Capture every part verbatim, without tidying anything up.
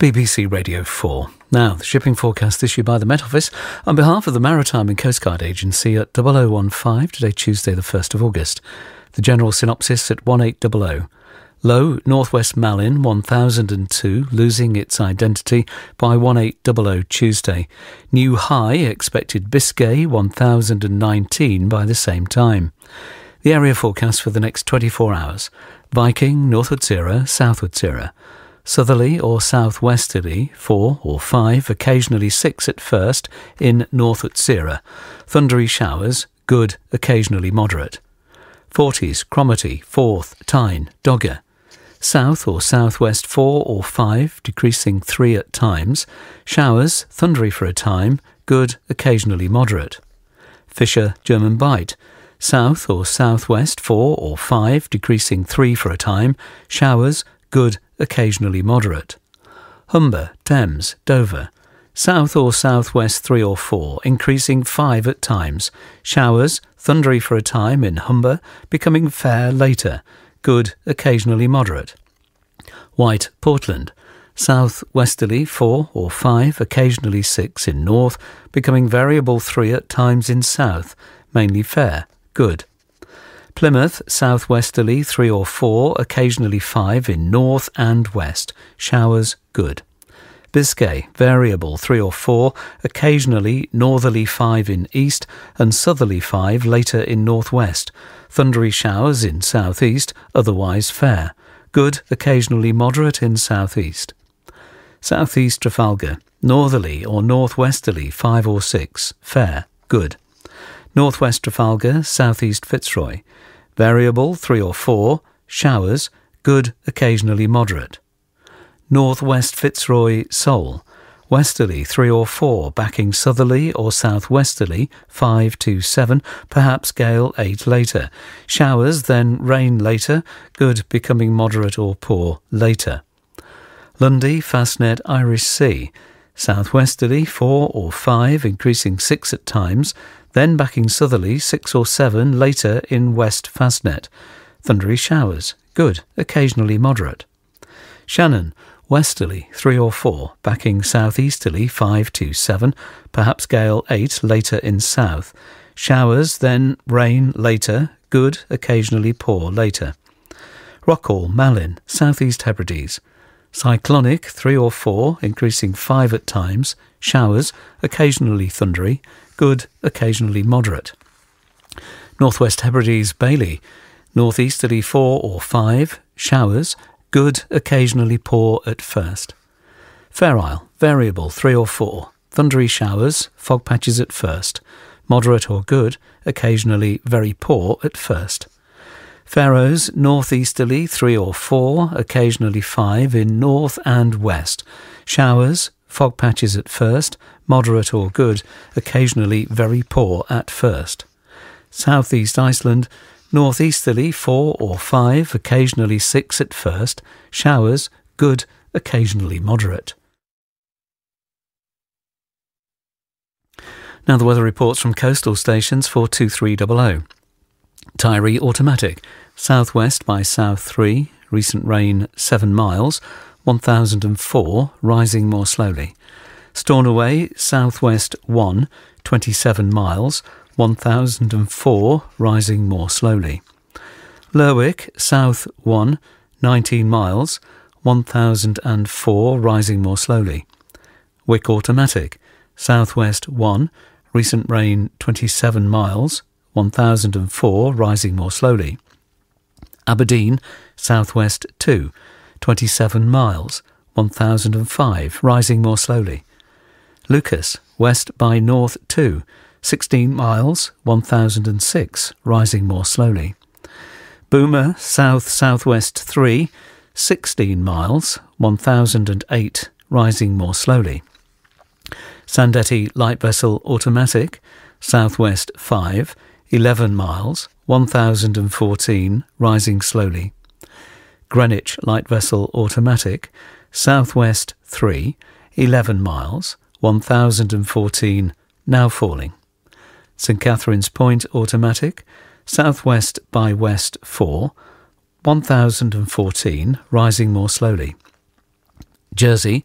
B B C Radio four. Now, the shipping forecast issued by the Met Office on behalf of the Maritime and Coast Guard Agency at double oh one five, today Tuesday the first of August. The general synopsis at one eight hundred. Low, northwest Malin one thousand two, losing its identity by one eight hundred Tuesday. New high, expected Biscay one thousand nineteen by the same time. The area forecast for the next twenty-four hours. Viking, northward Sierra, southward Sierra. Southerly or southwesterly, four or five, occasionally six at first, in northward Sierra. Thundery showers, good, occasionally moderate. Forties, Cromarty, Forth, Tyne, Dogger. South or southwest, four or five, decreasing three at times. Showers, thundery for a time, good, occasionally moderate. Fisher, German Bight. South or southwest, four or five, decreasing three for a time. Showers, good, occasionally moderate. Humber, Thames, Dover. South or southwest three or four, increasing five at times. Showers, thundery for a time in Humber, becoming fair later. Good, occasionally moderate. White, Portland. Southwesterly four or five, occasionally six in north, becoming variable three at times in south, mainly fair, good. Plymouth, southwesterly three or four, occasionally five in north and west. Showers, good. Biscay, variable three or four, occasionally northerly five in east and southerly five later in northwest. Thundery showers in southeast, otherwise fair. Good, occasionally moderate in southeast. Southeast Trafalgar, northerly or northwesterly five or six, fair, good. Northwest Trafalgar, southeast Fitzroy. Variable three or four, showers, good, occasionally moderate. Northwest Fitzroy, Seoul. Westerly three or four, backing southerly or southwesterly five to seven, perhaps gale eight later. Showers, then rain later, good, becoming moderate or poor later. Lundy, Fastnet, Irish Sea. Southwesterly four or five, increasing six at times, then backing southerly six or seven later in West Fastnet. Thundery showers, good, occasionally moderate. Shannon, westerly three or four, backing southeasterly five to seven, perhaps gale eight later in south. Showers, then rain later, good, occasionally poor later. Rockall, Malin, southeast Hebrides. Cyclonic three or four, increasing five at times. Showers, occasionally thundery, good, occasionally moderate. Northwest Hebrides, Bailey. Northeasterly four or five, showers, good, occasionally poor at first. Fair Isle, variable three or four, thundery showers, fog patches at first. Moderate or good, occasionally very poor at first. Faroes, northeasterly three or four, occasionally five in north and west. Showers, fog patches at first, moderate or good, occasionally very poor at first. Southeast Iceland, northeasterly four or five, occasionally six at first. Showers, good, occasionally moderate. Now the weather reports from coastal stations for two three hundred. Tyree automatic, southwest by south three, recent rain seven miles, one thousand four, rising more slowly. Stornoway, southwest one, twenty-seven miles, one thousand four, rising more slowly. Lerwick, south one, nineteen miles, one thousand four, rising more slowly. Wick automatic, southwest one, recent rain twenty-seven miles, one thousand four, rising more slowly. Aberdeen, southwest two, twenty-seven miles, one thousand five, rising more slowly. Lucas, west by north two, sixteen miles, one thousand six, rising more slowly. Boomer, south-southwest three, sixteen miles, one thousand eight, rising more slowly. Sandetti light vessel automatic, southwest five, eleven miles, one thousand fourteen, rising slowly. Greenwich light vessel automatic, southwest three, eleven miles, one thousand fourteen, now falling. St Catherine's Point automatic, southwest by west four, one thousand fourteen, rising more slowly. Jersey,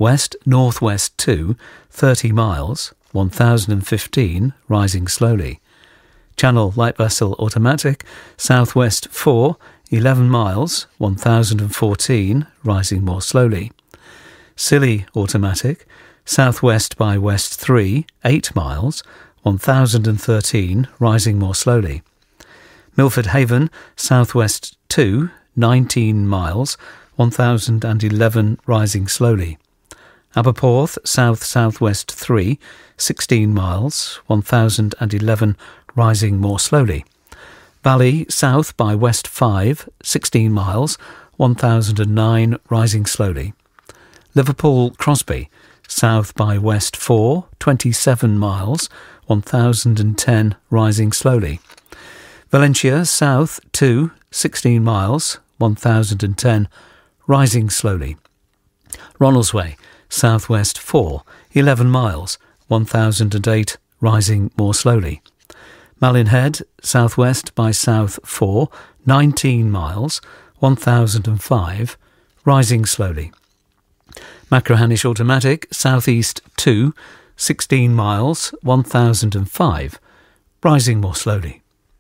west-northwest two, thirty miles, one thousand fifteen, rising slowly. Channel light vessel automatic, southwest four, eleven miles, one thousand fourteen, rising more slowly. Scilly automatic, southwest by west three, eight miles, one thousand thirteen, rising more slowly. Milford Haven, southwest two, nineteen miles, one thousand eleven, rising slowly. Aberporth, south-southwest three, sixteen miles, one thousand eleven, rising more slowly. Valley, south by west five, sixteen miles, one thousand nine, rising slowly. Liverpool Crosby, south by west four, twenty-seven miles, one thousand ten, rising slowly. Valencia, south two, sixteen miles, one thousand ten, rising slowly. Ronaldsway, southwest four, eleven miles, one thousand eight, rising more slowly. Malin Head, southwest by south four, nineteen miles, one thousand five, rising slowly. Machrihanish automatic, southeast two, sixteen miles, one thousand five, rising more slowly.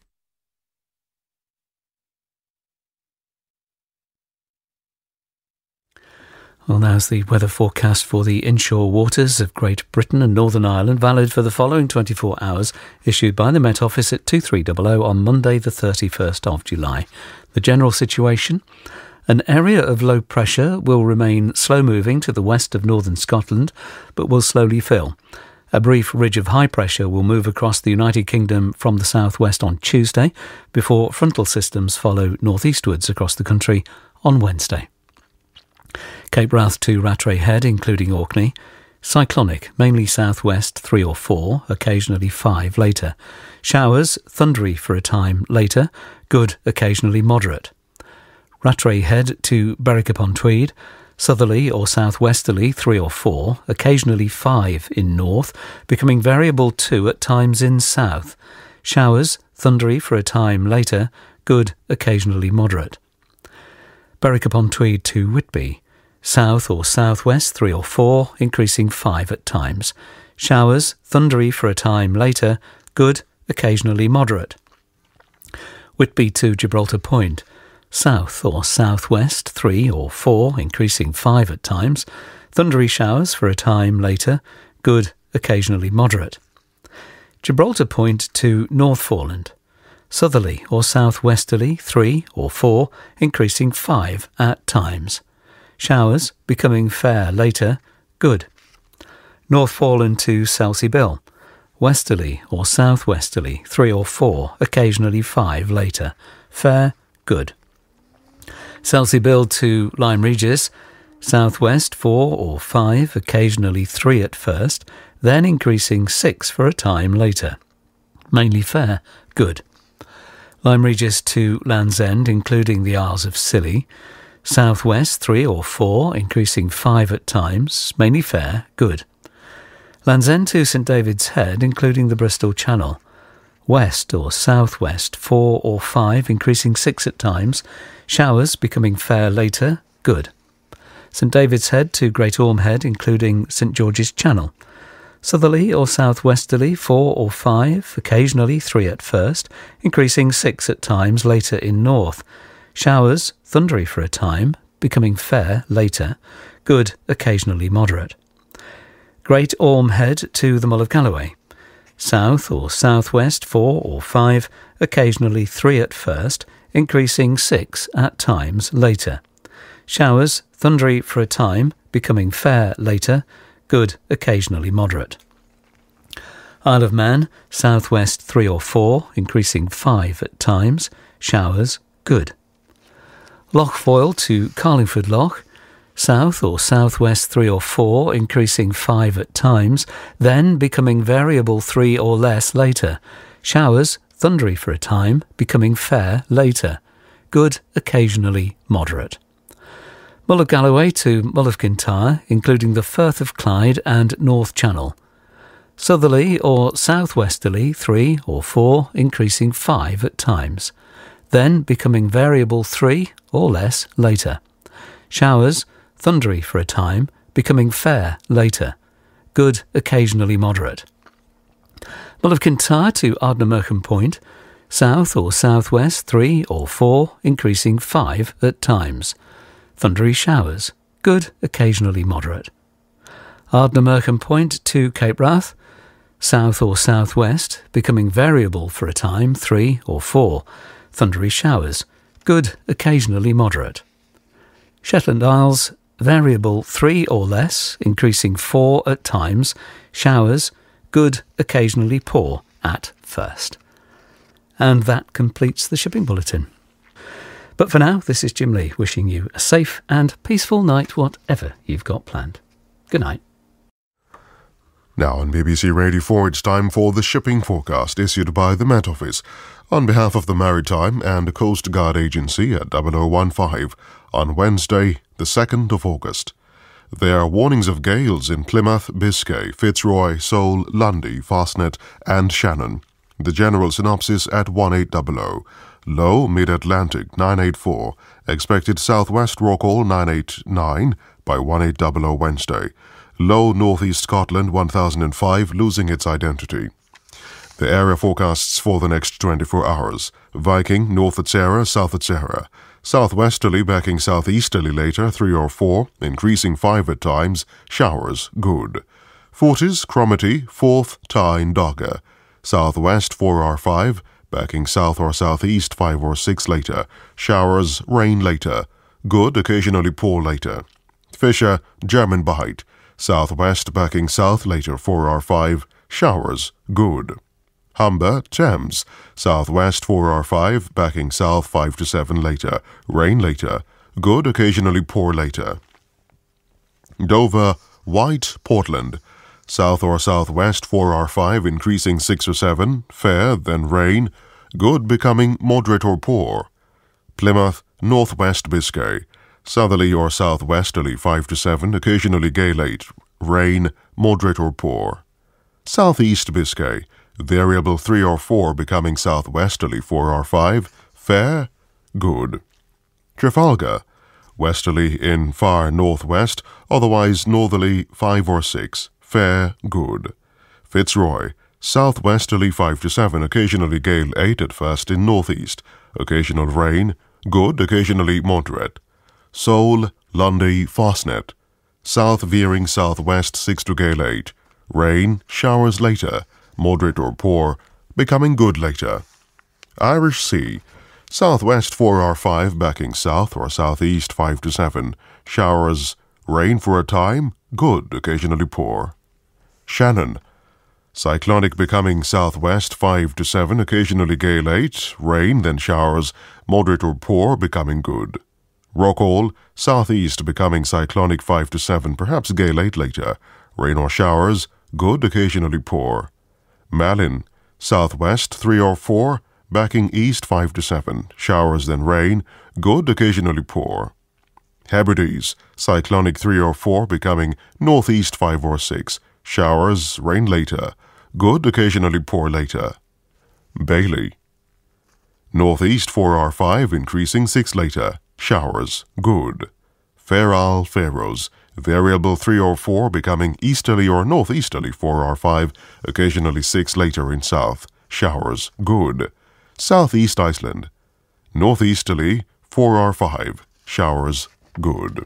Well, now's the weather forecast for the inshore waters of Great Britain and Northern Ireland, valid for the following twenty-four hours, issued by the Met Office at two three hundred on Monday the thirty-first of July. The general situation: an area of low pressure will remain slow-moving to the west of northern Scotland, but will slowly fill. A brief ridge of high pressure will move across the United Kingdom from the southwest on Tuesday, before frontal systems follow northeastwards across the country on Wednesday. Cape Wrath to Rattray Head, including Orkney. Cyclonic, mainly southwest three or four, occasionally five later. Showers, thundery for a time later, good, occasionally moderate. Rattray Head to Berwick upon Tweed. Southerly or southwesterly three or four, occasionally five in north, becoming variable two at times in south. Showers, thundery for a time later, good, occasionally moderate. Berwick upon Tweed to Whitby. South or southwest three or four, increasing five at times. Showers, thundery for a time later, good, occasionally moderate. Whitby to Gibraltar Point. South or southwest three or four, increasing five at times. Thundery showers for a time later, good, occasionally moderate. Gibraltar Point to Northforeland. Southerly or southwesterly three or four, increasing five at times. Showers, becoming fair later, good. Northforeland to Selsey Bill. Westerly or southwesterly three or four, occasionally five later. Fair, good. Selsey Bill to Lyme Regis. Southwest four or five, occasionally three at first, then increasing six for a time later. Mainly fair, good. Lyme Regis to Land's End, including the Isles of Scilly. Southwest three or four, increasing five at times, mainly fair, good. Land's End to St David's Head, including the Bristol Channel. West or southwest four or five, increasing six at times. Showers becoming fair later, good. St David's Head to Great Orme Head, including St George's Channel. Southerly or southwesterly four or five, occasionally three at first, increasing six at times later in north. Showers, thundery for a time, becoming fair later, good, occasionally moderate. Great Orme Head to the Mull of Galloway. South or southwest four or five, occasionally three at first, increasing six at times later. Showers, thundery for a time, becoming fair later, good, occasionally moderate. Isle of Man, southwest three or four, increasing five at times. Showers, good. Loch Foyle to Carlingford Loch. South or southwest three or four, increasing five at times, then becoming variable three or less later. Showers, thundery for a time, becoming fair later. Good, occasionally moderate. Mull of Galloway to Mull of Kintyre, including the Firth of Clyde and North Channel. Southerly or southwesterly three or four, increasing five at times, then becoming variable three or less later. Showers, thundery for a time, becoming fair later. Good, occasionally moderate. Mull of Kintyre to Ardnamurchan Point, south or southwest three or four, increasing five at times. Thundery showers. Good, occasionally moderate. Ardnamurchan Point to Cape Wrath, south or southwest, becoming variable for a time, three or four. Thundery showers. Good, occasionally moderate. Shetland Isles, variable three or less, increasing four at times. Showers. Good, occasionally poor at first. And that completes the shipping bulletin. But for now, this is Jim Lee wishing you a safe and peaceful night, whatever you've got planned. Good night. Now on B B C Radio four, it's time for the shipping forecast issued by the Met Office on behalf of the Maritime and Coast Guard Agency at double oh one five on Wednesday, the second of August. There are warnings of gales in Plymouth, Biscay, Fitzroy, Seoul, Lundy, Fastnet and Shannon. The general synopsis at one eight hundred. Low mid-Atlantic nine eighty-four. Expected southwest Rockall nine eighty-nine by one eight hundred Wednesday. Low northeast Scotland one thousand five, losing its identity. The area forecasts for the next twenty-four hours. Viking north at Sarah, south at Sarah. Southwesterly backing southeasterly later three or four, increasing five at times. Showers good. Forties Cromarty fourth Tyne Dogger. Southwest four or five, backing south or southeast five or six later. Showers, rain later. Good, occasionally poor later. Fisher, German Bight. Southwest backing south later four or five. Showers, good. Humber, Thames. Southwest four or five, backing south five to seven later. Rain later. Good, occasionally poor later. Dover, White, Portland. South or southwest four or five, increasing six or seven. Fair, then rain. Good, becoming moderate or poor. Plymouth, northwest Biscay. Southerly or southwesterly five to seven, occasionally gale eight. Rain, moderate or poor. Southeast Biscay. Variable three or four, becoming southwesterly four or five. Fair, good. Trafalgar. Westerly in far northwest, otherwise northerly five or six. Fair, good. Fitzroy. Southwesterly five to seven, occasionally gale eight at first in northeast. Occasional rain. Good, occasionally moderate. Seoul, Lundy, Fastnet. South veering southwest six to gale eight. Rain, showers later. Moderate or poor, becoming good later. Irish Sea. Southwest four or five, backing south or southeast five to seven. Showers, rain for a time, good, occasionally poor. Shannon. Cyclonic becoming southwest five to seven, occasionally gale eight. Rain, then showers, moderate or poor, becoming good. Rockall. Southeast becoming cyclonic five to seven, perhaps gale eight later. Rain or showers, good, occasionally poor. Malin. Southwest three or four, backing east five to seven. Showers, then rain, good, occasionally poor. Hebrides. Cyclonic three or four, becoming northeast five or six. Showers, rain later. Good, occasionally poor later. Bailey. Northeast four or five, increasing six later. Showers, good. Fair Isle, Faroes. Variable three or four, becoming easterly or northeasterly four or five, occasionally six later in south. Showers, good. Southeast Iceland. Northeasterly four or five. Showers, good.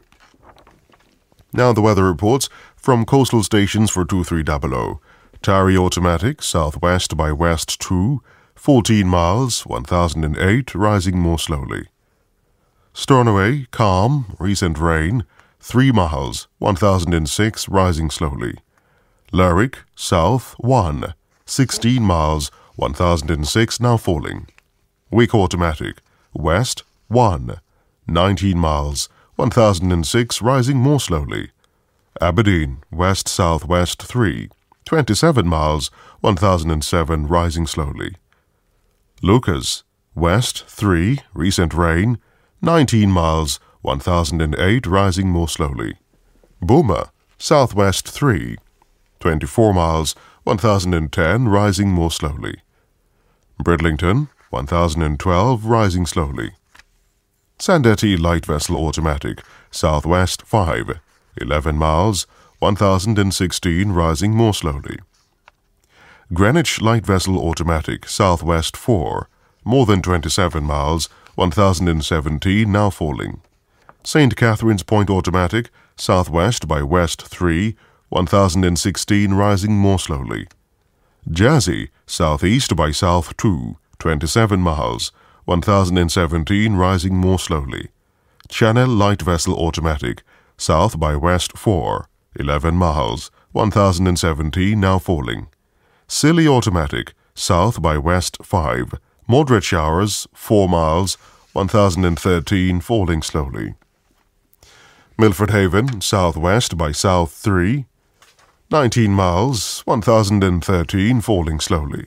Now the weather reports from coastal stations for two three zero zero. Tarry automatic, southwest by west two, fourteen miles, one thousand eight, rising more slowly. Stornoway, calm, recent rain, three miles, one thousand six, rising slowly. Lerwick, south, one, sixteen miles, one thousand six, now falling. Wick automatic, west, one, nineteen miles, one thousand six, rising more slowly. Aberdeen, west-southwest three, twenty-seven miles, one thousand seven, rising slowly. Lucas, west three, recent rain, nineteen miles, one thousand eight, rising more slowly. Boomer, southwest three, twenty-four miles, one thousand ten, rising more slowly. Bridlington, one thousand twelve, rising slowly. Sandetti light vessel automatic, southwest five, eleven miles, one thousand sixteen, rising more slowly. Greenwich Light Vessel Automatic, southwest four, more than twenty-seven miles, one thousand seventeen, now falling. Saint Catherine's Point Automatic, southwest by west three, one thousand sixteen, rising more slowly. Jersey, southeast by south two, twenty-seven miles, one thousand seventeen, rising more slowly. Channel Light Vessel Automatic, south by west four, eleven miles, one thousand seventeen, now falling. Scilly Automatic, south by west five, moderate showers, four miles, one thousand thirteen, falling slowly. Milford Haven, southwest by south three, nineteen miles, one thousand thirteen, falling slowly.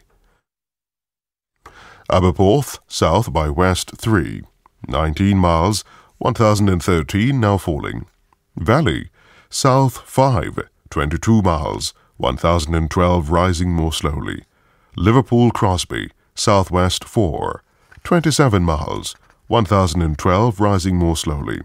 Aberporth, south by west three, nineteen miles, one thousand thirteen, now falling. Valley, south five, twenty-two miles, one thousand twelve, rising more slowly. Liverpool Crosby, southwest four, twenty-seven miles, one thousand twelve, rising more slowly.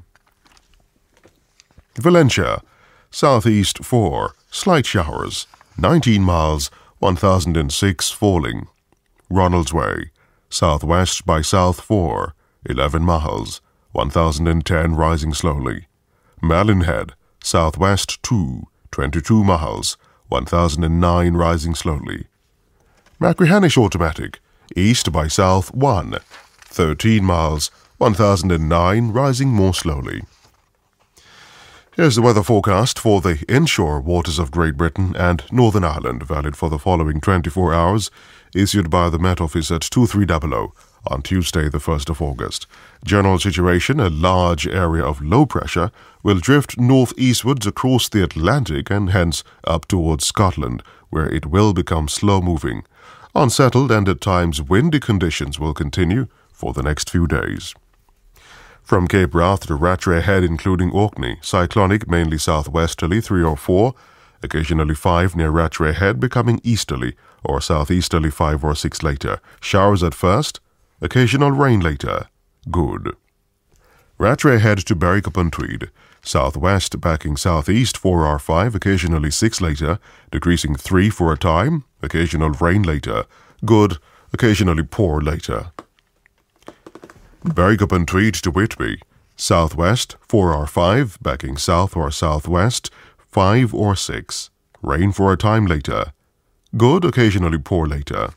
Valencia, southeast four, slight showers, nineteen miles, one thousand six, falling. Ronaldsway, southwest by south four, eleven miles, one thousand ten, rising slowly. Mallonhead, southwest two, twenty-two miles, one thousand nine, rising slowly. Machrihanish Automatic, east by south one, thirteen miles, one thousand nine, rising more slowly. Here's the weather forecast for the inshore waters of Great Britain and Northern Ireland, valid for the following twenty-four hours, issued by the Met Office at two three zero zero on Tuesday, the first of August. General situation: a large area of low pressure will drift northeastwards across the Atlantic and hence up towards Scotland, where it will become slow-moving. Unsettled and at times windy conditions will continue for the next few days. From Cape Wrath to Rattray Head, including Orkney, cyclonic, mainly southwesterly, three or four, occasionally five near Rattray Head, becoming easterly or southeasterly, five or six later. Showers at first, occasional rain later. Good. Rattray Head to Berwick-upon-Tweed, southwest backing southeast, four or five, occasionally six later, decreasing three for a time, occasional rain later. Good, occasionally poor later. Berwick-upon-Tweed to Whitby, southwest, four or five, backing south or southwest, five or six. Rain for a time later. Good, occasionally poor later.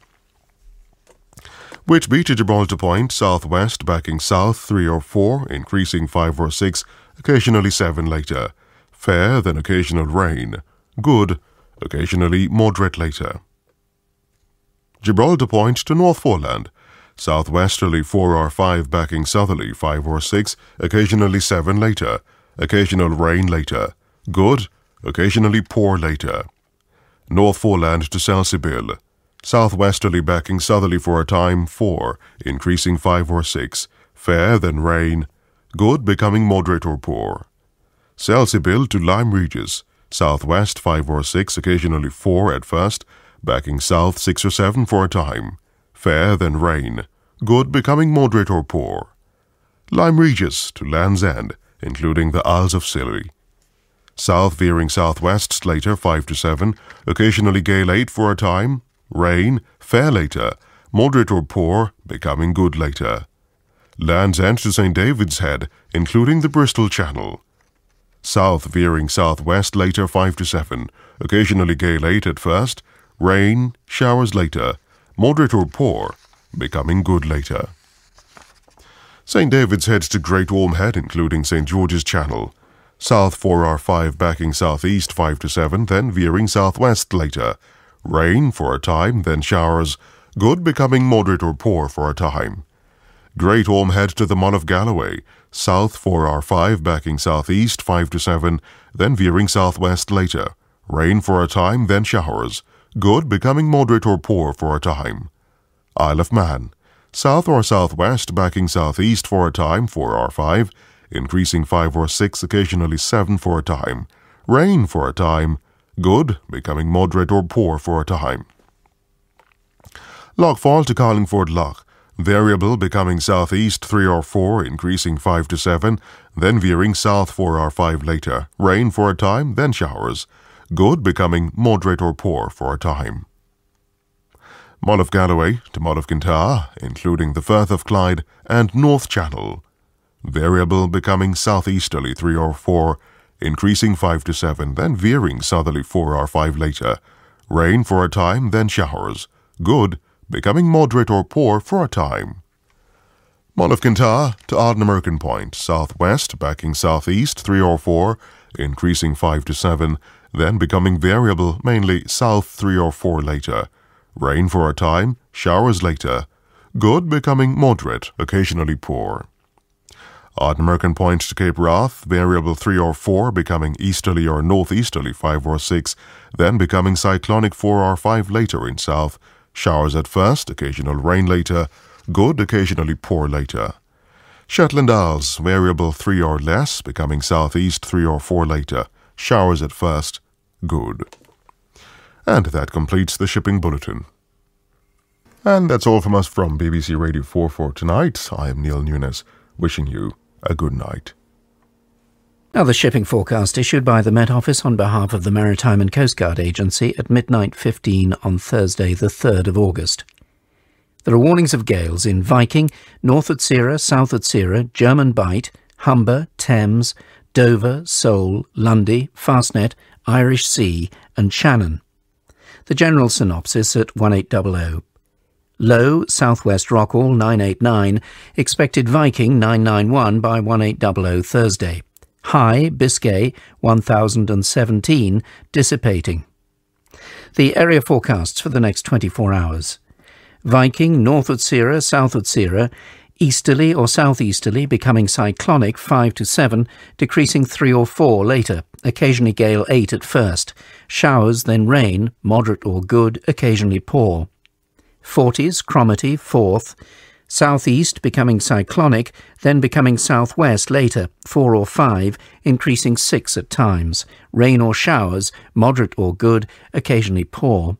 Whitby to Gibraltar Point, southwest, backing south, three or four, increasing five or six, occasionally seven later. Fair, then occasional rain. Good, occasionally moderate later. Gibraltar Point to North Foreland, southwesterly four or five, backing southerly five or six, occasionally seven later. Occasional rain later. Good, occasionally poor later. North Foreland to Selseybill, southwesterly backing southerly for a time, four, increasing five or six. Fair, then rain. Good, becoming moderate or poor. Selseybill to Lyme Regis, southwest five or six, occasionally four at first, backing south six or seven for a time. Fair, then rain. Good, becoming moderate or poor. Lyme Regis to Land's End, including the Isles of Scilly. South veering southwest later, five to seven, occasionally gale eight for a time. Rain, fair later. Moderate or poor, becoming good later. Land's End to Saint David's Head, including the Bristol Channel. South veering southwest later, five to seven, occasionally gale eight at first. Rain, showers later. Moderate or poor, becoming good later. Saint David's Head to Great Orme Head, including Saint George's Channel. South four or five, backing southeast, five to seven, then veering southwest later. Rain for a time, then showers. Good, becoming moderate or poor for a time. Great Orme Head to the Mull of Galloway. South four or five, backing southeast, five to seven, then veering southwest later. Rain for a time, then showers. Good, becoming moderate or poor for a time. Isle of Man. South or southwest, backing southeast for a time, four or five, increasing five or six, occasionally seven for a time. Rain for a time. Good, becoming moderate or poor for a time. Lochfall to Carlingford Loch. Variable becoming southeast three or four, increasing five to seven, then veering south four or five later. Rain for a time, then showers. Good becoming moderate or poor for a time. Mull of Galloway to Mull of Kintyre, including the Firth of Clyde and North Channel. Variable becoming southeasterly three or four, increasing five to seven, then veering southerly four or five later. Rain for a time, then showers. Good becoming moderate or poor for a time. Mull of Kintyre to Ardnamurchan Point, southwest backing southeast three or four, increasing five to seven, then becoming variable mainly south three or four later. Rain for a time, showers later. Good becoming moderate, occasionally poor. Ardnamurchan Point to Cape Wrath, variable three or four, becoming easterly or northeasterly five or six, then becoming cyclonic four or five later in south. Showers at first, occasional rain later. Good, occasionally poor later. Shetland Isles, variable three or less, becoming southeast three or four later. Showers at first. Good. And that completes the shipping bulletin. And that's all from us from B B C Radio four for tonight. I am Neil Nunes, wishing you a good night. Now the shipping forecast issued by the Met Office on behalf of the Maritime and Coast Guard Agency at midnight fifteen on Thursday the third of August. There are warnings of gales in Viking, North Utsira, South Utsira, German Bight, Humber, Thames, Dover, Sole, Lundy, Fastnet, Irish Sea and Shannon. The general synopsis at eighteen hundred. Low, Southwest Rockall nine eighty-nine, expected Viking nine ninety-one by eighteen hundred Thursday. High, Biscay one thousand seventeen, dissipating. The area forecasts for the next twenty-four hours. Viking, North Utsira, South Utsira, easterly or southeasterly, becoming cyclonic five to seven, decreasing three or four later, occasionally gale eight at first. Showers, then rain, moderate or good, occasionally poor. Forties, Cromarty, fourth. Southeast becoming cyclonic, then becoming southwest later, four or five, increasing six at times. Rain or showers, moderate or good, occasionally poor.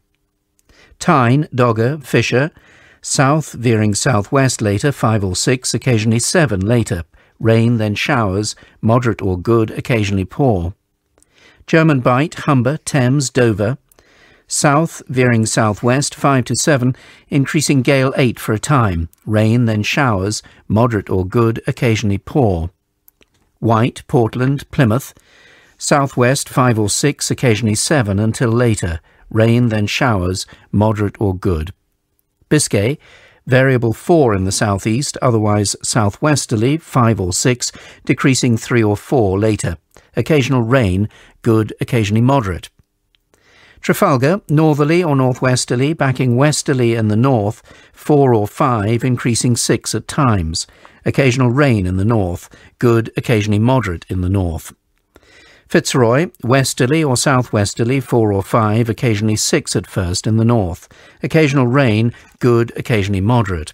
Tyne, Dogger, Fisher, south veering southwest later, five or six, occasionally seven later. Rain, then showers, moderate or good, occasionally poor. German Bight, Humber, Thames, Dover, south veering southwest, five to seven, increasing gale eight for a time. Rain, then showers, moderate or good, occasionally poor. White, Portland, Plymouth, southwest, five or six, occasionally seven until later. Rain, then showers, moderate or good. Biscay, variable four in the southeast, otherwise southwesterly, five or six, decreasing three or four later. Occasional rain, good, occasionally moderate. Trafalgar, northerly or northwesterly, backing westerly in the north, four or five, increasing six at times. Occasional rain in the north, good, occasionally moderate in the north. Fitzroy, westerly or southwesterly, four or five, occasionally six at first in the north. Occasional rain, good, occasionally moderate.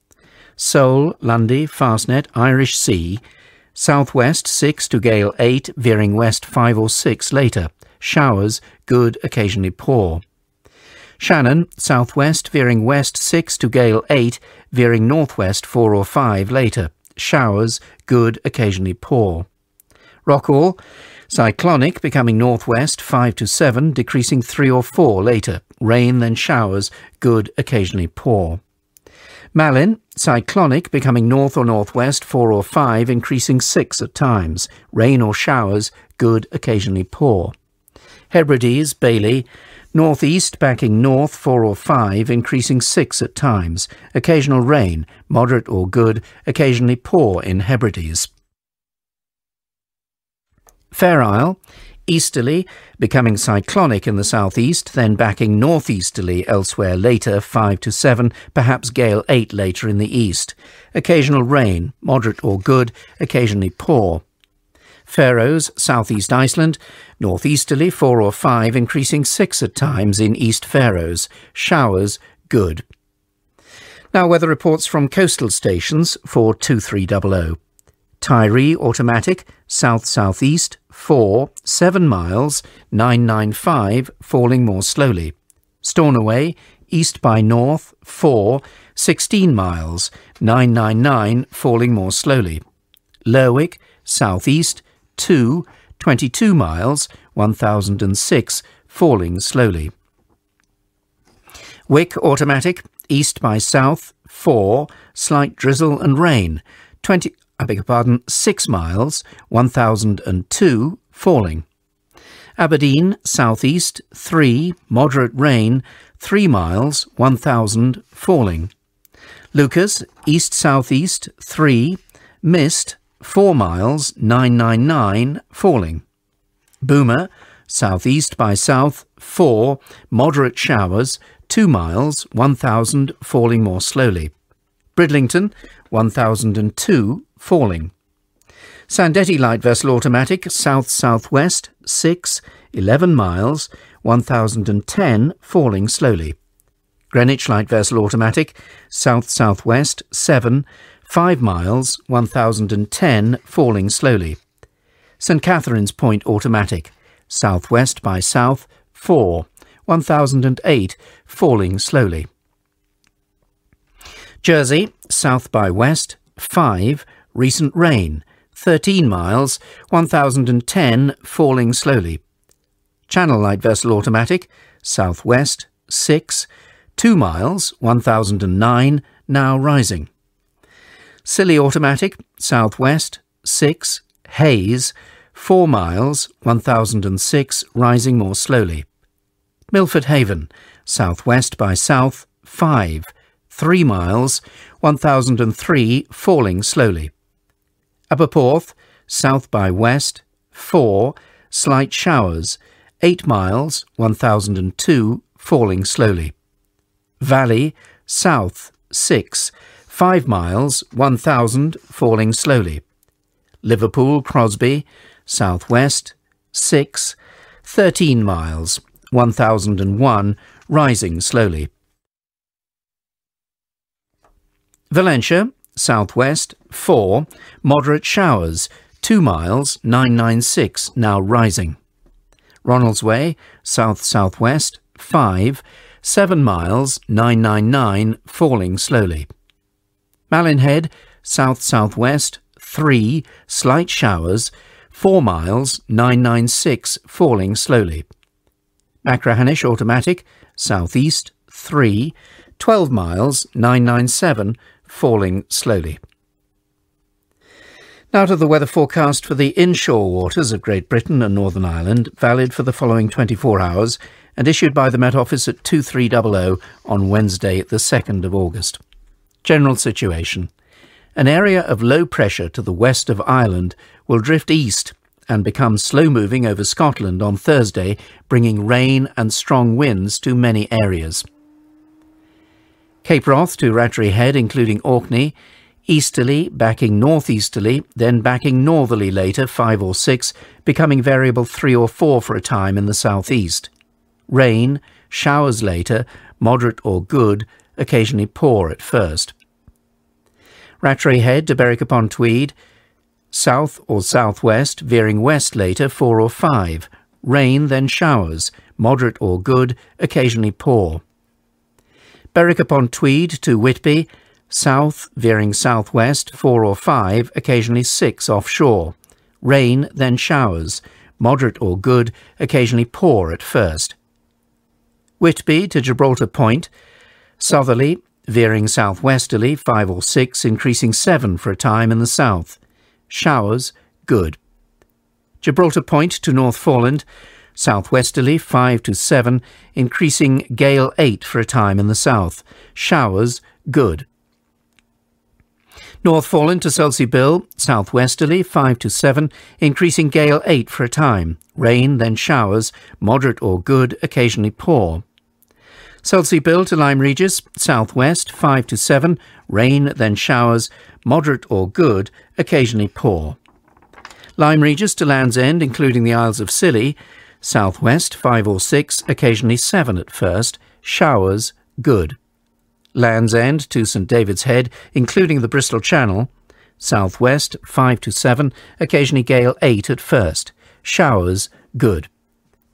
Sole, Lundy, Fastnet, Irish Sea, southwest six to gale eight, veering west five or six later. Showers, good, occasionally poor. Shannon, southwest, veering west six to gale eight, veering northwest four or five later. Showers, good, occasionally poor. Rockall, cyclonic, becoming northwest five to seven, decreasing three or four later. Rain, then showers, good, occasionally poor. Malin, cyclonic, becoming north or northwest four or five, increasing six at times. Rain or showers, good, occasionally poor. Hebrides, Bailey, northeast backing north four or five, increasing six at times. Occasional rain, moderate or good, occasionally poor in Hebrides. Fair Isle, easterly, becoming cyclonic in the southeast, then backing northeasterly elsewhere later, five to seven, perhaps gale eight later in the east. Occasional rain, moderate or good, occasionally poor. Faroes, southeast Iceland, northeasterly four or five, increasing six at times in East Faroes. Showers, good. Now weather reports from coastal stations for two three hundred. Tiree automatic, south-southeast, four, seven miles, nine ninety-five, falling more slowly. Stornoway, east by north, four, sixteen miles, nine ninety-nine, falling more slowly. Lerwick, southeast, two, twenty-two miles, one thousand six, falling slowly. Wick automatic, east by south, four, slight drizzle and rain, twenty, I beg your pardon, six miles, one thousand two, falling. Aberdeen, southeast, three, moderate rain, three miles, one thousand, falling. Lucas, east-southeast, three, mist, four miles, nine ninety-nine, falling. Boomer, southeast by south, four, moderate showers, two miles, one thousand, falling more slowly. Bridlington, one thousand two, falling. Sandetti light vessel automatic, south-southwest, six, eleven miles, one thousand ten, falling slowly. Greenwich light vessel automatic, south-southwest, seven, five miles, one thousand ten, falling slowly. St Catherine's Point automatic, southwest by south, four, one thousand eight, falling slowly. Jersey, south by west, five, recent rain, thirteen miles, one thousand ten, falling slowly. Channel light vessel automatic, southwest, six, two miles, one thousand nine, now rising. Scilly automatic, southwest, six, haze, four miles, one thousand six, rising more slowly. Milford Haven, southwest by south, five, three miles, one thousand three, falling slowly. Aberporth, south by west, four, slight showers, eight miles, one thousand two, falling slowly. Valley, south, six, five miles, one thousand, falling slowly. Liverpool Crosby, southwest, six, thirteen miles, one thousand one, rising slowly. Valentia, southwest, four, moderate showers, two miles, nine ninety-six, now rising. Ronaldsway, south-southwest, five, seven miles, nine ninety-nine, falling slowly. Malinhead, south-southwest, three, slight showers, four miles, nine ninety-six, falling slowly. Machrihanish automatic, southeast, three, twelve miles, nine ninety-seven, falling slowly. Now to the weather forecast for the inshore waters of Great Britain and Northern Ireland, valid for the following twenty-four hours and issued by the Met Office at two three hundred on Wednesday, the second of August. General situation. An area of low pressure to the west of Ireland will drift east and become slow-moving over Scotland on Thursday, bringing rain and strong winds to many areas. Cape Wrath to Rattray Head, including Orkney, easterly, backing northeasterly, then backing northerly later, five or six, becoming variable three or four for a time in the southeast. Rain, showers later, moderate or good, occasionally poor at first. Rattray Head to Berwick-upon-Tweed, south or southwest, veering west later, four or five. Rain, then showers, moderate or good, occasionally poor. Berwick-upon-Tweed to Whitby, south, veering southwest, four or five, occasionally six offshore. Rain, then showers, moderate or good, occasionally poor at first. Whitby to Gibraltar Point, southerly, veering southwesterly, five or six, increasing seven for a time in the south. Showers, good. Gibraltar Point to North Foreland, southwesterly, five to seven, increasing gale eight for a time in the south. Showers, good. North Foreland to Selsey Bill, southwesterly, five to seven, increasing gale eight for a time. Rain, then showers, moderate or good, occasionally poor. Selsey Bill to Lyme Regis, southwest, five to seven, rain, then showers, moderate or good, occasionally poor. Lyme Regis to Land's End, including the Isles of Scilly, southwest, five or six, occasionally seven at first, showers, good. Land's End to St David's Head, including the Bristol Channel, southwest, five to seven, occasionally gale eight at first, showers, good.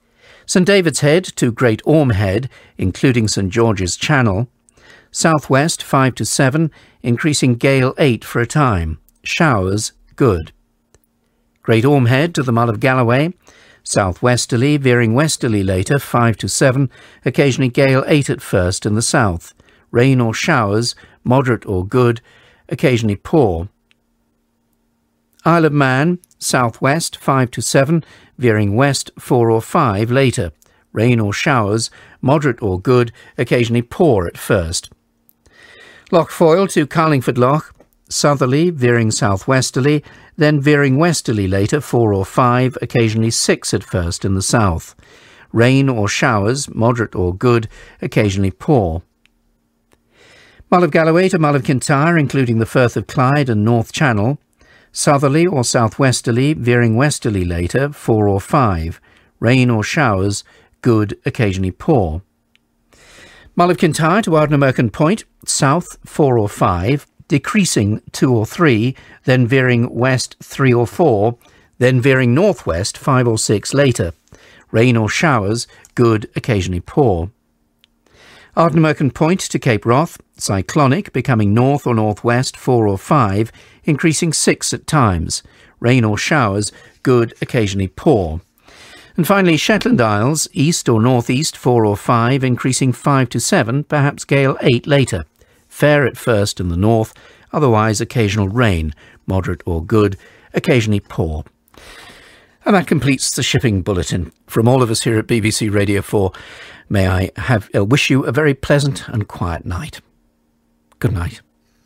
St David's Head to Great Orme Head, including St George's Channel. Southwest five to seven, increasing gale eight for a time. Showers good. Great Orme Head to the Mull of Galloway. Southwesterly, veering westerly later, five to seven, occasionally gale eight at first in the south. Rain or showers, moderate or good, occasionally poor. Isle of Man, southwest, five to seven, veering west, four or five later. Rain or showers, moderate or good, occasionally poor at first. Loch Foyle to Carlingford Loch, southerly, veering southwesterly, then veering westerly later, four or five, occasionally six at first in the south. Rain or showers, moderate or good, occasionally poor. Mull of Galloway to Mull of Kintyre, including the Firth of Clyde and North Channel. Southerly or southwesterly, veering westerly later, four or five. Rain or showers, good, occasionally poor. Mull of Kintyre to Ardnamurchan Point, south, four or five, decreasing two or three, then veering west three or four, then veering northwest five or six later. Rain or showers, good, occasionally poor. Ardnamurchan Point to Cape Wrath, cyclonic, becoming north or northwest four or five, increasing six at times. Rain or showers, good, occasionally poor. And finally, Shetland Isles, east or northeast four or five, increasing five to seven, perhaps gale eight later. Fair at first in the north, otherwise occasional rain, moderate or good, occasionally poor. And that completes the shipping bulletin. From all of us here at B B C Radio four, may I have uh, wish you a very pleasant and quiet night. Good night.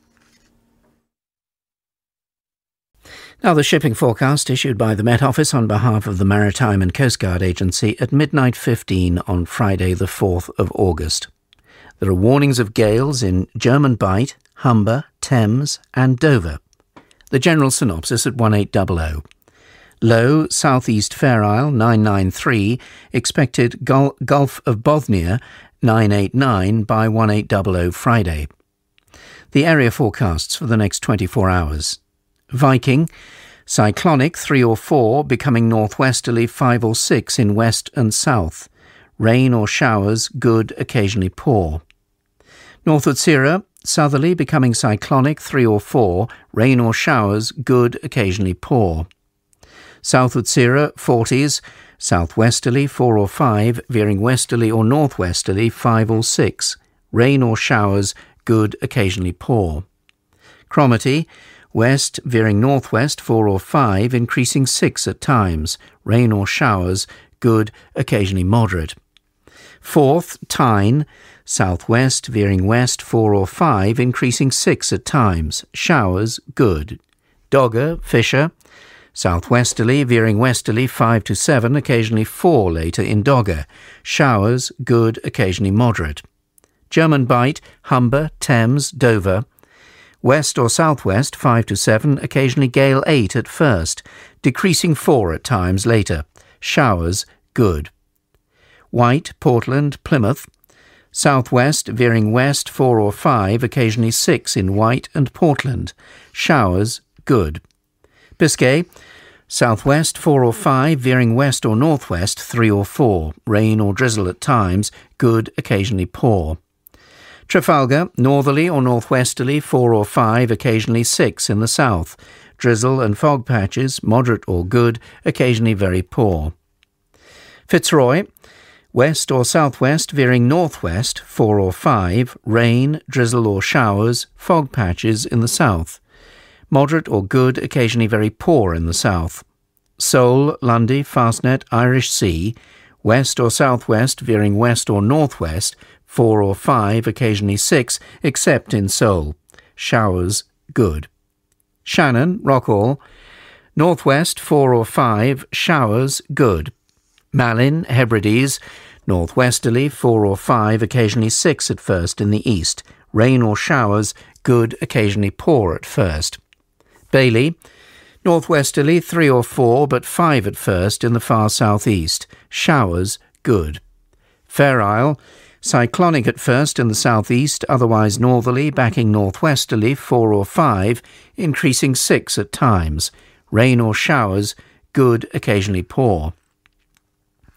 Now the shipping forecast issued by the Met Office on behalf of the Maritime and Coast Guard Agency at midnight fifteen on Friday the fourth of August. There are warnings of gales in German Bight, Humber, Thames and Dover. The general synopsis at one eight hundred. Low, southeast Fair Isle, nine nine three, expected Gul- Gulf of Bothnia, nine eight nine by one eight hundred Friday. The area forecasts for the next twenty-four hours. Viking, cyclonic three or four, becoming northwesterly five or six in west and south. Rain or showers, good, occasionally poor. Northward Sierra, southerly, becoming cyclonic three or four, rain or showers, good, occasionally poor. Southward Sierra, forties, southwesterly four or five, veering westerly or northwesterly five or six. Rain or showers, good, occasionally poor. Cromarty, west, veering northwest four or five, increasing six at times. Rain or showers, good, occasionally moderate. Forth, Tyne, southwest, veering west four or five, increasing six at times. Showers, good. Dogger, Fisher, southwesterly, veering westerly five to seven, occasionally four later in Dogger. Showers, good, occasionally moderate. German Bight, Humber, Thames, Dover. West or southwest five to seven, occasionally gale eight at first, decreasing four at times later. Showers, good. White, Portland, Plymouth. Southwest, veering west four or five, occasionally six in White and Portland. Showers, good. Biscay, southwest four or five, veering west or northwest three or four. Rain or drizzle at times, good, occasionally poor. Trafalgar, northerly or northwesterly four or five, occasionally six in the south. Drizzle and fog patches, moderate or good, occasionally very poor. Fitzroy, west or southwest, veering northwest four or five, rain, drizzle or showers, fog patches in the south. Moderate or good, occasionally very poor in the south. Seoul, Lundy, Fastnet, Irish Sea, west or southwest, veering west or northwest, four or five, occasionally six, except in Seoul. Showers, good. Shannon, Rockall, northwest four or five, showers, good. Malin, Hebrides, northwesterly four or five, occasionally six at first in the east. Rain or showers, good, occasionally poor at first. Bailey, northwesterly three or four, but five at first in the far southeast. Showers, good. Fair Isle, cyclonic at first in the southeast, otherwise northerly, backing northwesterly four or five, increasing six at times. Rain or showers, good, occasionally poor.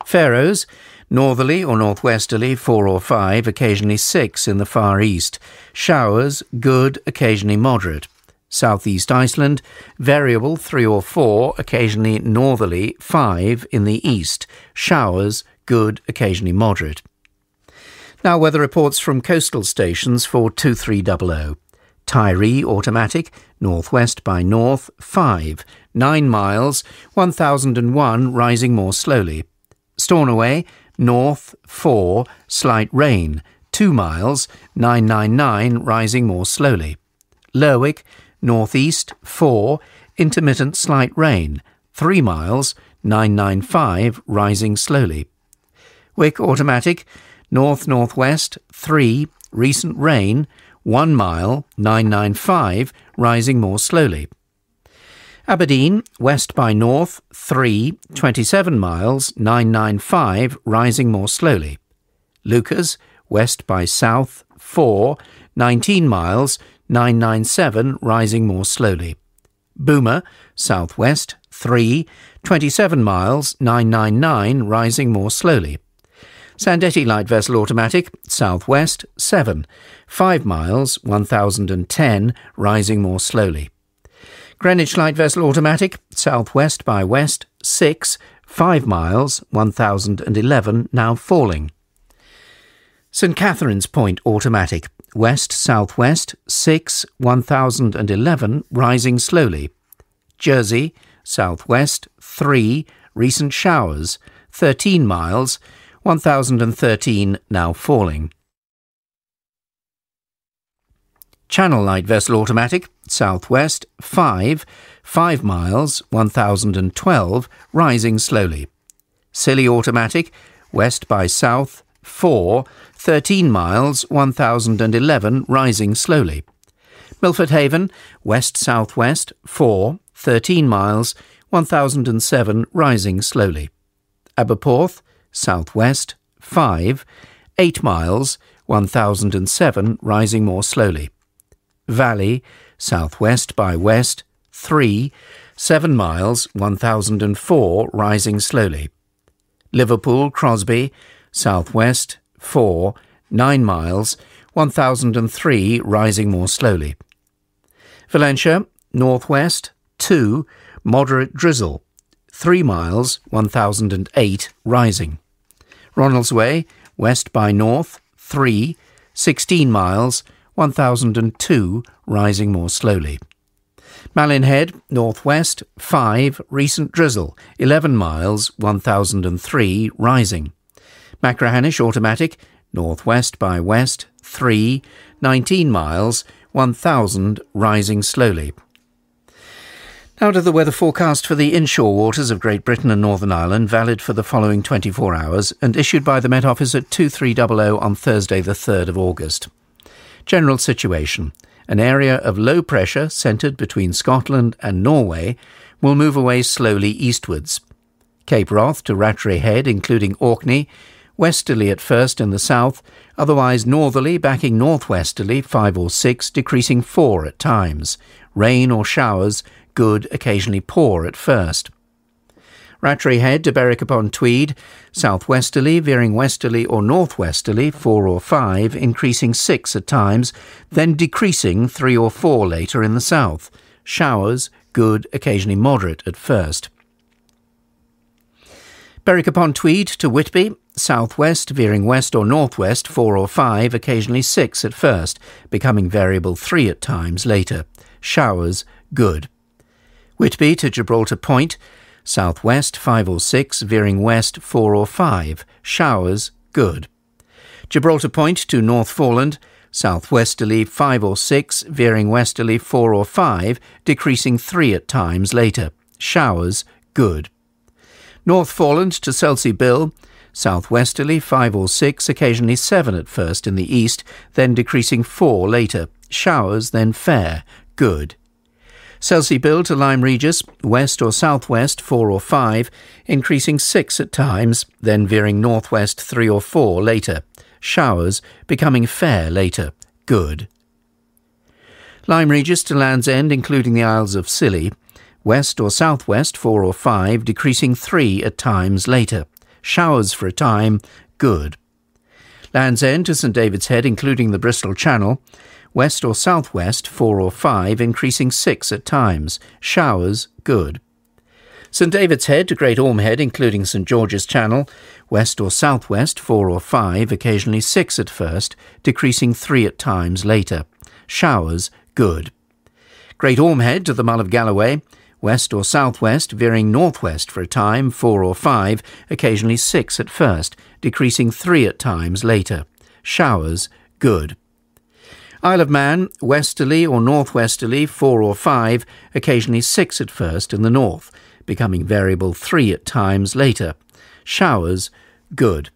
Faroes, northerly or northwesterly four or five, occasionally six in the far east. Showers, good, occasionally moderate. Southeast Iceland, variable three or four, occasionally northerly five in the east. Showers, good, occasionally moderate. Now weather reports from coastal stations for two three zero zero. Tyree automatic, northwest by north five, nine miles, one thousand one, rising more slowly. Stornoway, north four, slight rain, two miles, nine nine nine, rising more slowly. Lerwick, northeast four, intermittent slight rain, three miles, nine nine five, rising slowly. Wick automatic, north-northwest three, recent rain, one mile, nine nine five, rising more slowly. Aberdeen, west by north three, twenty-seven miles, nine nine five, rising more slowly. Lucas, west by south four, nineteen miles, nine nine seven, rising more slowly. Boomer, southwest three, twenty-seven miles, nine nine nine, rising more slowly. Sandetti light vessel automatic, southwest seven, five miles, one thousand ten, rising more slowly. Greenwich light vessel automatic, southwest by west six, five miles, one thousand eleven, now falling. St Catherine's Point automatic, west-southwest six, one thousand eleven, rising slowly. Jersey, southwest three, recent showers, thirteen miles, one thousand thirteen, now falling. Channel light vessel automatic, southwest five, five miles, one thousand twelve, rising slowly. Scilly automatic, west by south four, thirteen miles, one thousand eleven, rising slowly. Milford Haven, west-southwest four, thirteen miles, one thousand seven, rising slowly. Aberporth, southwest five, eight miles, one thousand seven, rising more slowly. Valley, southwest by west three, seven miles, one thousand four, rising slowly. Liverpool, Crosby, southwest four, nine miles, one thousand three, rising more slowly. Valentia, northwest two, moderate drizzle, three miles, one thousand eight, rising. Ronaldsway, west by north three, sixteen miles, one thousand two, rising more slowly. Malin Head, northwest five, recent drizzle, eleven miles, one thousand three, rising. Machrihanish automatic, northwest by west three, nineteen miles, one thousand, rising slowly. Now to the weather forecast for the inshore waters of Great Britain and Northern Ireland, valid for the following twenty-four hours and issued by the Met Office at two three zero zero on Thursday the third of August. General situation. An area of low pressure centred between Scotland and Norway will move away slowly eastwards. Cape Wrath to Rattray Head, including Orkney, westerly at first in the south, otherwise northerly, backing northwesterly, five or six, decreasing four at times. Rain or showers, good, occasionally poor at first. Rattray Head to Berwick-upon-Tweed, southwesterly, veering westerly or northwesterly, four or five, increasing six at times, then decreasing three or four later in the south. Showers, good, occasionally moderate at first. Berwick-upon-Tweed to Whitby, southwest, veering west or northwest, four or five, occasionally six at first, becoming variable three at times later. Showers, good. Whitby to Gibraltar Point, southwest five or six, veering west four or five. Showers, good. Gibraltar Point to North Foreland, southwesterly five or six, veering westerly four or five, decreasing three at times later. Showers, good. North Foreland to Selsey Bill, southwesterly five or six, occasionally seven at first in the east, then decreasing four later. Showers, then fair, good. Selsey Bill to Lyme Regis, west or southwest four or five, increasing six at times, then veering northwest three or four later. Showers, becoming fair later, good. Lyme Regis to Land's End, including the Isles of Scilly, west or southwest four or five, decreasing three at times later. showers for a time, good. Land's End to St David's Head, including the Bristol Channel, west or southwest, four or five, increasing six at times, showers, good. St David's Head to Great Ormhead, including St George's Channel, west or southwest, four or five, occasionally six at first, decreasing three at times later, showers, good. Great Ormhead to the Mull of Galloway, west or southwest, veering northwest for a time, four or five, occasionally six at first, decreasing three at times later. Showers, good. Isle of Man, westerly or northwesterly, four or five, occasionally six at first in the north, becoming variable three at times later. Showers, good.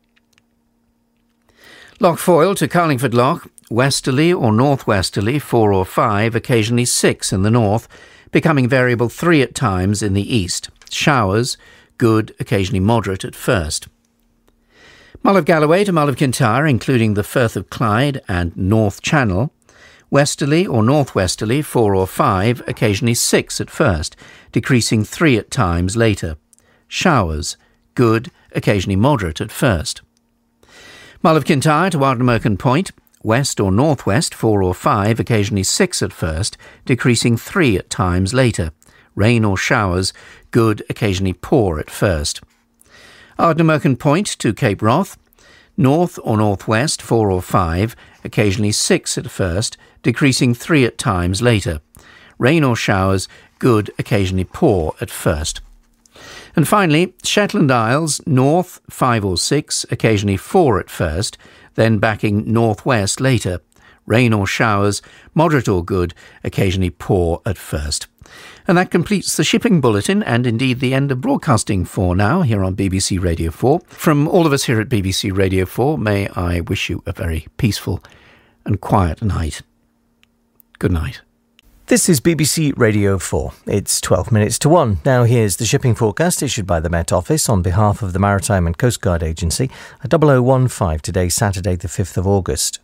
Loch Foyle to Carlingford Loch, westerly or northwesterly, four or five, occasionally six in the north, becoming variable three at times in the east. Showers, good, occasionally moderate at first. Mull of Galloway to Mull of Kintyre, including the Firth of Clyde and North Channel, westerly or northwesterly, four or five, occasionally six at first, decreasing three at times later. Showers, good, occasionally moderate at first. Mull of Kintyre to Ardnamurchan Point, west or northwest, four or five, occasionally six at first, decreasing three at times later. Rain or showers, good, occasionally poor at first. Ardnamurchan Point to Cape Wrath, north or northwest, four or five, occasionally six at first, decreasing three at times later. Rain or showers, good, occasionally poor at first. And finally, Shetland Isles, north, five or six, occasionally four at first, then backing northwest later. Rain or showers, moderate or good, occasionally poor at first. And that completes the shipping bulletin and indeed the end of broadcasting for now here on B B C Radio four. From all of us here at B B C Radio four, may I wish you a very peaceful and quiet night. Good night. This is B B C Radio four. It's twelve minutes to one. Now here's the shipping forecast issued by the Met Office on behalf of the Maritime and Coast Guard Agency at double oh one five today, Saturday the fifth of August.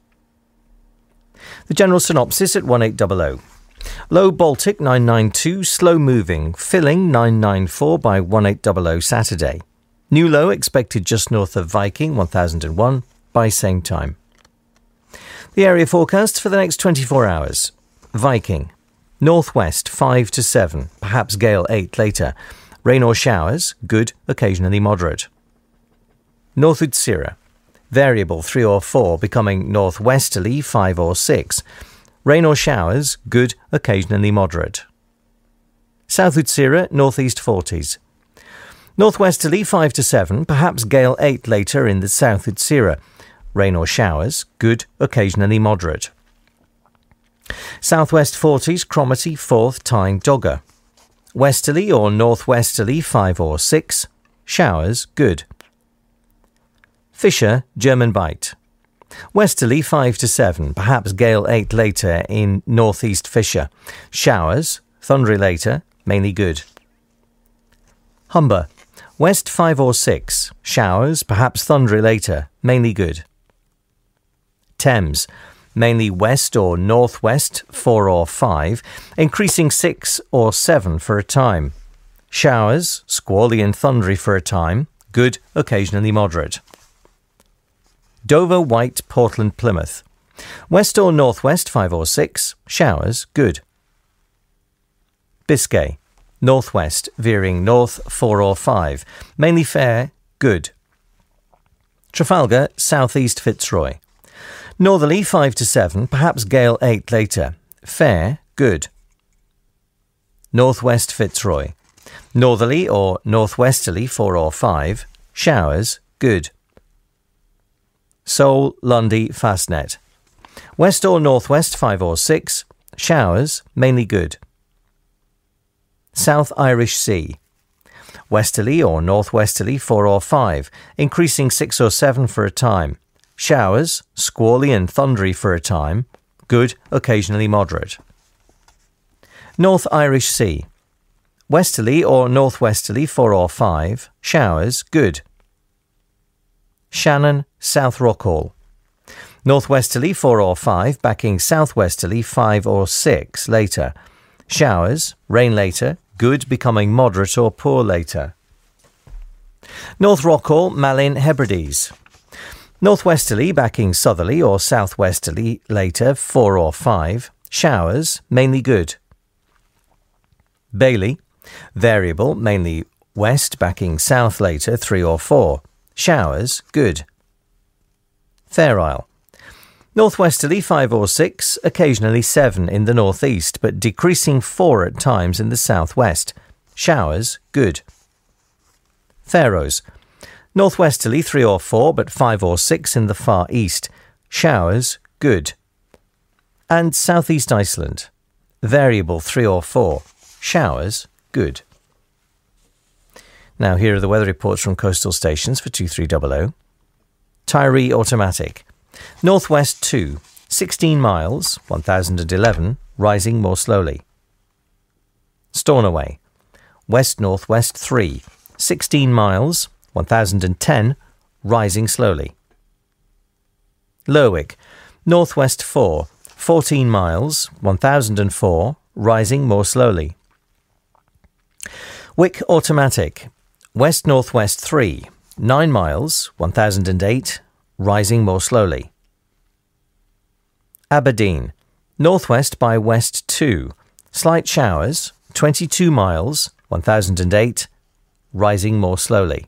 The general synopsis at one eight hundred. Low Baltic nine nine two, slow moving, filling nine nine four by one eight hundred Saturday. New low expected just north of Viking one thousand one by same time. The area forecast for the next twenty-four hours. Viking. Northwest five to seven, perhaps gale eight later. Rain or showers, good, occasionally moderate. North Utsira. Variable three or four, becoming northwesterly five or six. Rain or showers, good, occasionally moderate. South Utsira, northeast forties. Northwesterly five to seven, perhaps gale eight later in the South Utsira. Rain or showers, good, occasionally moderate. Southwest forties, Cromarty, Forth, Tyne, Dogger. Westerly or northwesterly five or six, showers, good. Fisher, German Bight. Westerly five to seven, perhaps gale eight later in northeast Fisher. Showers, thundery later, mainly good. Humber. West five or six, showers, perhaps thundery later, mainly good. Thames. Mainly west or northwest, four or five, increasing six or seven for a time. Showers, squally and thundery for a time, good, occasionally moderate. Dover, White, Portland, Plymouth. West or northwest, five or six, showers, good. Biscay. Northwest, veering north, four or five, mainly fair, good. Trafalgar, southeast Fitzroy. Northerly five to seven, perhaps gale eight later. Fair, good. Northwest Fitzroy. Northerly or northwesterly four or five. Showers, good. Seoul, Lundy, Fastnet. West or northwest five or six. Showers, mainly good. South Irish Sea. Westerly or northwesterly four or five, increasing six or seven for a time. Showers, squally and thundery for a time, good, occasionally moderate. North Irish Sea. Westerly or northwesterly four or five, showers, good. Shannon, South Rockhall. Northwesterly four or five, backing southwesterly five or six later. Showers, rain later, good, becoming moderate or poor later. North Rockall, Malin, Hebrides. Northwesterly backing southerly or southwesterly later four or five. Showers, mainly good. Bailey, variable, mainly west backing south later three or four. Showers, good. Fair Isle. Northwesterly five or six, occasionally seven in the northeast, but decreasing four at times in the southwest. Showers, good. Faroes. Northwesterly three or four, but five or six in the far east. Showers, good. And southeast Iceland. Variable three or four. Showers, good. Now here are the weather reports from coastal stations for two three zero zero. Tyree automatic. Northwest two, sixteen miles, one thousand eleven, rising more slowly. Stornoway. West-northwest three, sixteen miles, one thousand ten, rising slowly. Lerwick. Northwest four, fourteen miles, one thousand four, rising more slowly. Wick automatic. West-northwest three, nine miles, one thousand eight, rising more slowly. Aberdeen. Northwest by west two, slight showers, twenty-two miles, one thousand eight, rising more slowly.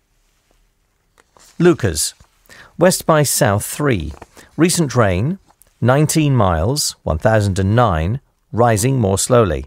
Lucas. West by south three, recent rain, nineteen miles, one thousand nine, rising more slowly.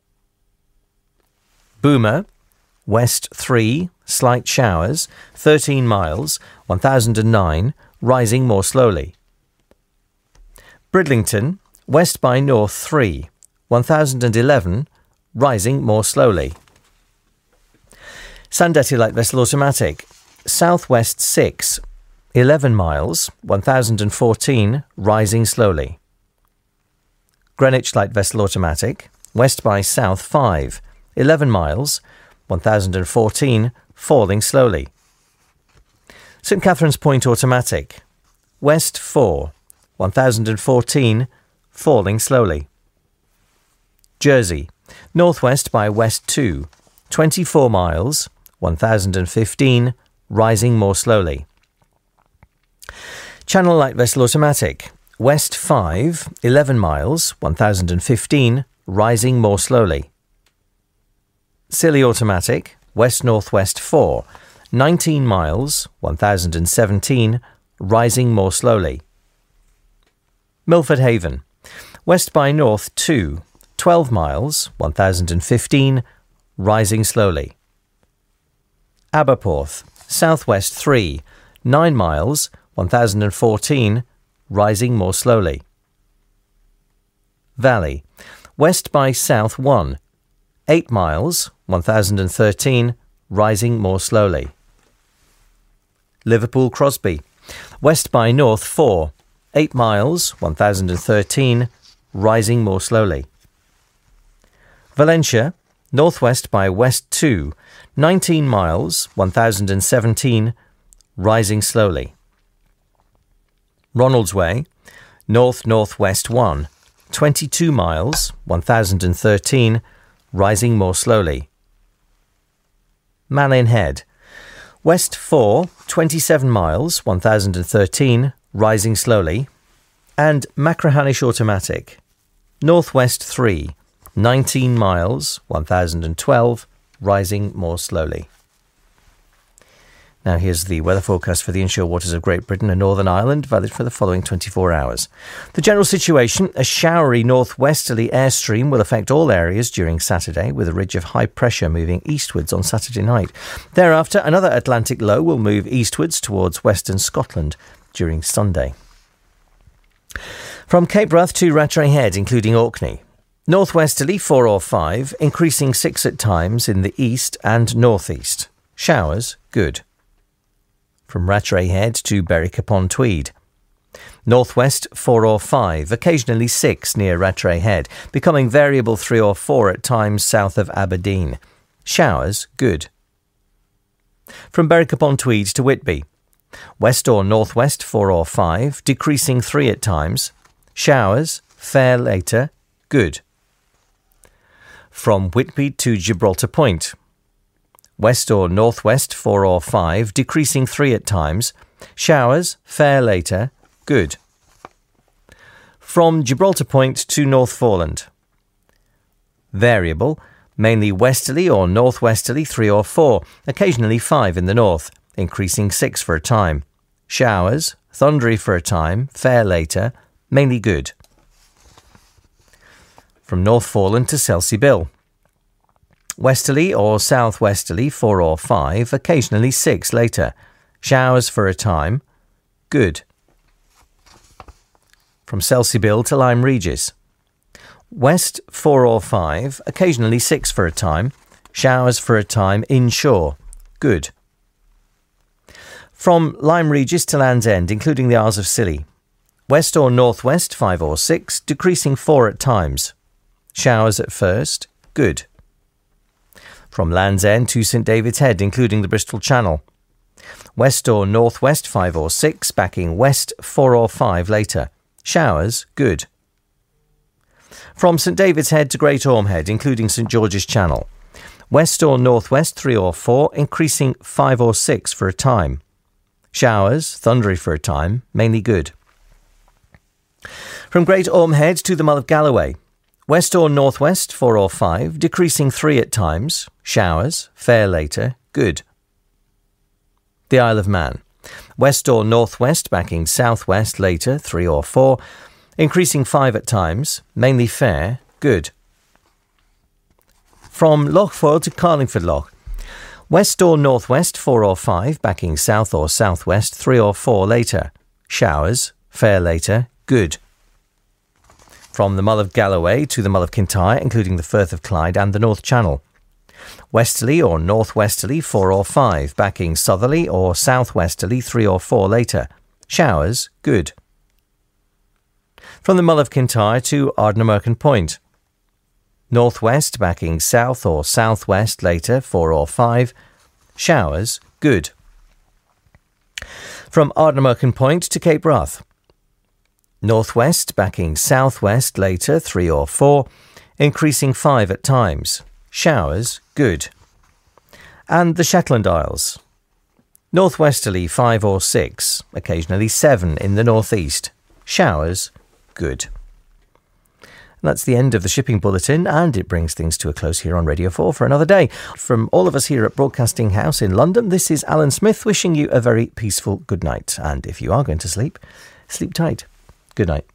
Boomer. West three, slight showers, thirteen miles, one thousand nine, rising more slowly. Bridlington. West by north three, one thousand eleven, rising more slowly. Sandetti light vessel automatic. Southwest six, eleven miles, one thousand fourteen, rising slowly. Greenwich light vessel automatic. West by south five, eleven miles, one thousand fourteen, falling slowly. St Catherine's Point automatic. West four, one thousand fourteen, falling slowly. Jersey. Northwest by west two, twenty-four miles, one thousand fifteen, rising more slowly. Channel light vessel automatic. West five, eleven miles, one thousand fifteen, rising more slowly. Scilly automatic. West-northwest four, nineteen miles, one thousand seventeen, rising more slowly. Milford Haven. West by north two, twelve miles, one thousand fifteen, rising slowly. Aberporth. Southwest three, nine miles, one thousand fourteen, rising more slowly. Valley. West by south one, eight miles, one thousand thirteen, rising more slowly. Liverpool Crosby. West by north four, eight miles, one thousand thirteen, rising more slowly. Valencia. Northwest by west two, nineteen miles, one thousand seventeen, rising slowly. Ronaldsway. North-northwest one, twenty-two miles, one thousand thirteen, rising more slowly. Malin Head. West four, twenty-seven miles, one thousand thirteen, rising slowly. And Machrihanish automatic. Northwest three, nineteen miles, one thousand twelve, rising more slowly. Now here's the weather forecast for the inshore waters of Great Britain and Northern Ireland, valid for the following twenty-four hours. The general situation: a showery northwesterly airstream will affect all areas during Saturday, with a ridge of high pressure moving eastwards on Saturday night. Thereafter, another Atlantic low will move eastwards towards western Scotland during Sunday. From Cape Wrath to Rattray Head, including Orkney. Northwesterly four or five, increasing six at times in the east and northeast. Showers, good. From Rattray Head to Berwick-upon-Tweed. Northwest four or five, occasionally six near Rattray Head, becoming variable three or four at times south of Aberdeen. Showers, good. From Berwick-upon-Tweed to Whitby. West or northwest four or five, decreasing three at times. Showers, fair later, good. From Whitby to Gibraltar Point. West or northwest four or five, decreasing three at times. Showers, fair later, good. From Gibraltar Point to North Foreland. Variable, mainly westerly or northwesterly three or four, occasionally five in the north, increasing six for a time. Showers, thundery for a time, fair later, mainly good. From North Foreland to Selsey Bill. Westerly or southwesterly four or five, occasionally six later. Showers for a time, good. From Selsey Bill to Lyme Regis. West four or five, occasionally six for a time. Showers for a time inshore, good. From Lyme Regis to Land's End, including the Isles of Scilly. West or northwest five or six, decreasing four at times. Showers at first, good. From Land's End to St David's Head, including the Bristol Channel. West or northwest five or six, backing west four or five later. Showers, good. From St David's Head to Great Ormhead, including St George's Channel. West or northwest three or four, increasing five or six for a time. Showers, thundery for a time, mainly good. From Great Ormhead to the Mull of Galloway. West or northwest four or five, decreasing three at times. Showers, fair later, good. The Isle of Man. West or northwest, backing southwest later, three or four, increasing five at times, mainly fair, good. From Loch Foyle to Carlingford Loch. West or northwest four or five, backing south or southwest, three or four later. Showers, fair later, good. From the Mull of Galloway to the Mull of Kintyre, including the Firth of Clyde and the North Channel. Westerly or northwesterly four or five, backing southerly or southwesterly three or four later. Showers, good. From the Mull of Kintyre to Ardnamurchan Point. Northwest, backing south or southwest later, four or five. Showers, good. From Ardnamurchan Point to Cape Wrath. Northwest, backing southwest later, three or four, increasing five at times. Showers, good. And the Shetland Isles. Northwesterly five or six, occasionally seven in the northeast. Showers, good. And that's the end of the shipping bulletin, and it brings things to a close here on Radio four for another day. From all of us here at Broadcasting House in London, this is Alan Smith wishing you a very peaceful good night. And if you are going to sleep, sleep tight. Good night.